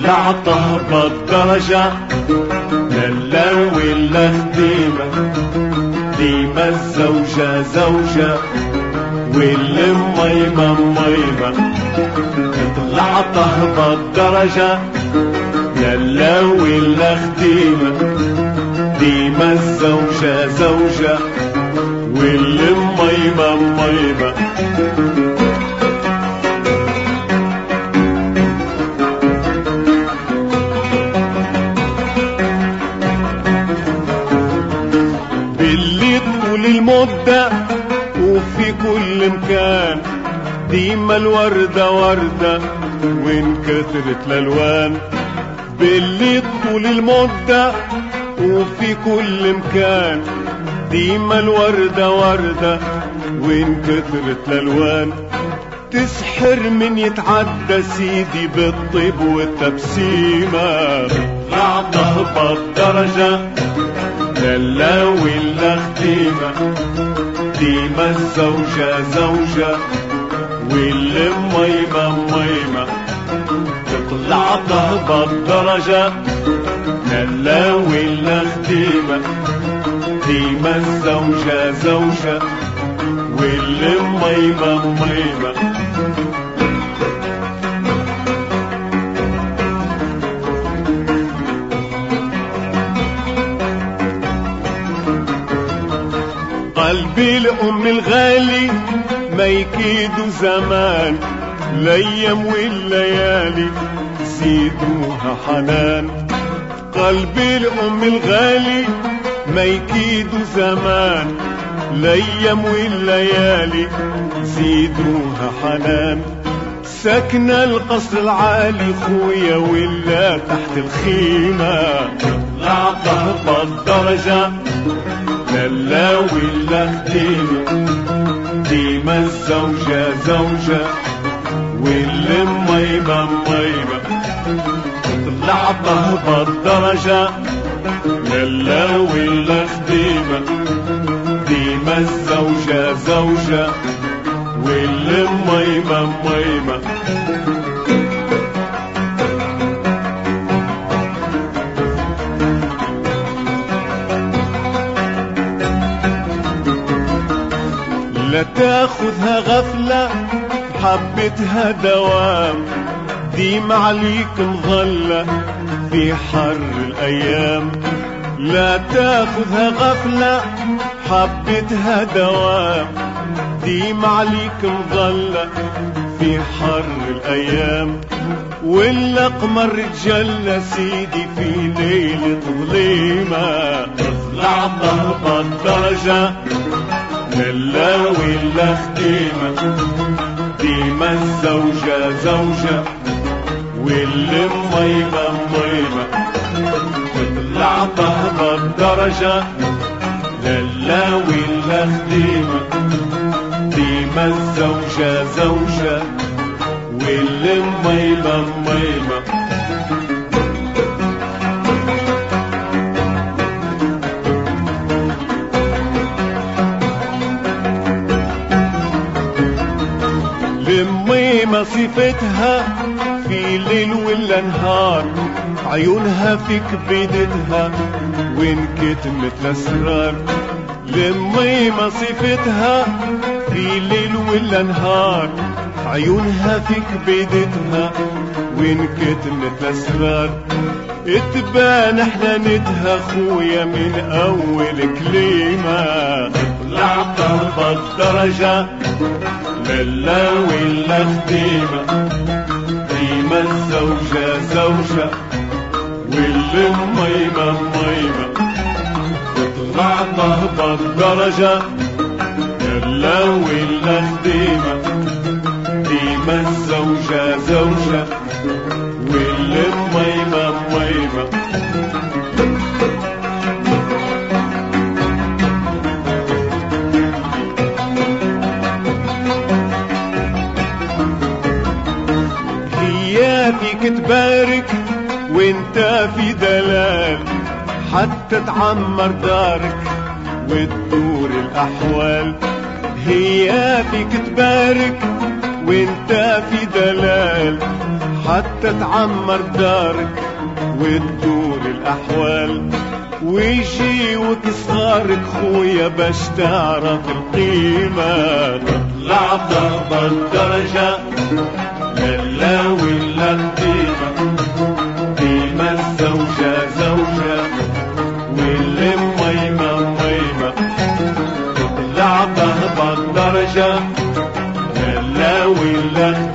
طلعته بالدرجة للا ولا خديمة، ديما الزوجة زوجة والميمة ميمة. طلعته بالدرجة للا ولا خديمة، ديما الزوجة زوجة والميمة ميمة. باللي طول المدة وفي كل مكان، ديما الوردة وردة وين كثرت الألوان. باللي طول المدة وفي كل مكان، ديما الوردة وردة وين كثرت الألوان. تسحر من يتعدى سيدي بالطيب والتبسيمة. طلعته بالدرجة للا ولا خديمة، ديما الزوجة زوجة والميمة ميمة. طلعته بالدرجة للا ولا خديمة، ديما الزوجة زوجة والميمة ميمة. قلبي لأم الغالي ما يكيدوا زمان، الأيام والليالي زيدوها حنان. قلبي لأم الغالي ما يكيدوا زمان، الأيام والليالي زيدوها حنان. سكنة القصر العالي خويا ولا تحت الخيمة. طلعته بالدرجة للا ولا خديمة، ديما الزوجة زوجة والميمة ميمة. طلعته بالدرجة للا ولا خديمة، ديما الزوجة زوجة والميمة ميمة. لا تاخذها غفلة حبتها دوام، ديما عليك مظلة في حر الأيام. لا تاخذها غفلة حبتها دوام، ديما عليك مظلة في حر الأيام. ولا قمر تجلى سيدي في ليلة ظليمة. طلعته بالدرجة للا ولا خديمة، ديما الزوجة زوجة والميمة ميمة. طلعته بالدرجة للا ولا خديمة، ديما الزوجة زوجة والميمة ميمة. الميمة صفتها في ليل ولا نهار، عيونها في كبدتها وين كتمت الأسرار. الميمة صفتها في ليل ولا نهار، عيونها في كبدتها وين كتمت الأسرار. تبان حنانتها خويا من أول كلمة. طلعته بالدرجة للا ولا خديمة، ديما الزوجة زوجة والميمة ميمة. طلعته بالدرجة للا ولا خديمة، ديما الزوجة زوجة والميمة ميمة. هي فيك تبارك وانت في دلال، حتى تعمر دارك وتدور الأحوال. هي فيك تبارك وانت في دلال حتى تعمر دارك وتدور الأحوال ويجيوك صغارك خويا باش تعرف القيمة. تطلع ضربة الدرجة لا ولا القيمة، قيمة الزوجة زوجة واللي ميمة ميمة. تطلع ضربة الدرجة لا ولا